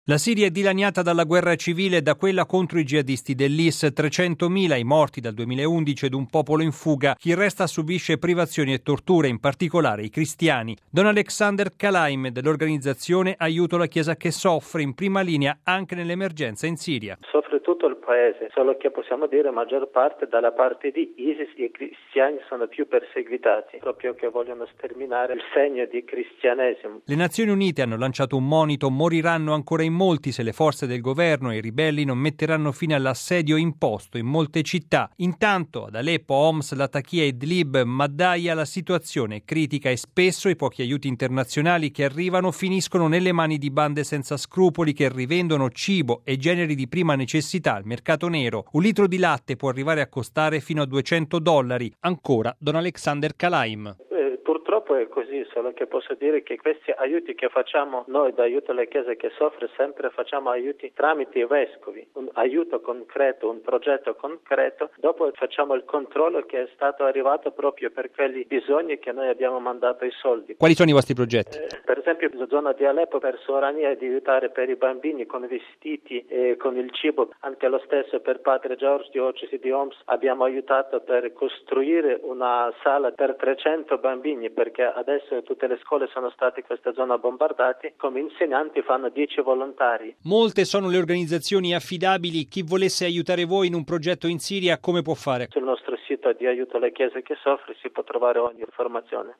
La Siria è dilaniata dalla guerra civile e da quella contro i jihadisti dell'IS, 300.000 i morti dal 2011 ed un popolo in fuga. Chi resta subisce privazioni e torture, in particolare i cristiani. Don Alexander Kalaim dell'organizzazione Aiuto la Chiesa che soffre, in prima linea anche nell'emergenza in Siria. Soffre tutto il paese, solo che possiamo dire maggior parte dalla parte di ISIS i cristiani sono più perseguitati, proprio che vogliono sterminare il segno di cristianesimo. Le Nazioni Unite hanno lanciato un monito: moriranno ancora in molti se le forze del governo e i ribelli non metteranno fine all'assedio imposto in molte città. Intanto ad Aleppo, Homs, Latakia, Idlib, Madaya la situazione è critica e spesso i pochi aiuti internazionali che arrivano finiscono nelle mani di bande senza scrupoli che rivendono cibo e generi di prima necessità al mercato nero. Un litro di latte può arrivare a costare fino a $200. Ancora Don Alexander Kalaim. Purtroppo è così, solo che posso dire che questi aiuti che facciamo noi da Aiuto alla Chiesa che soffre, sempre facciamo aiuti tramite i vescovi, un aiuto concreto, un progetto concreto, dopo facciamo il controllo che è stato arrivato proprio per quelli bisogni che noi abbiamo mandato i soldi. Quali sono i vostri progetti? Per esempio la zona di Aleppo per Sorania di aiutare per i bambini con i vestiti e con il cibo, anche lo stesso per Padre George diocesi di Homs abbiamo aiutato per costruire una sala per 300 bambini, perché adesso tutte le scuole sono state in questa zona bombardate, come insegnanti fanno 10 volontari. Molte sono le organizzazioni affidabili. Chi volesse aiutare voi in un progetto in Siria come può fare? Sul nostro sito di Aiuto alla Chiesa che soffre si può trovare ogni informazione.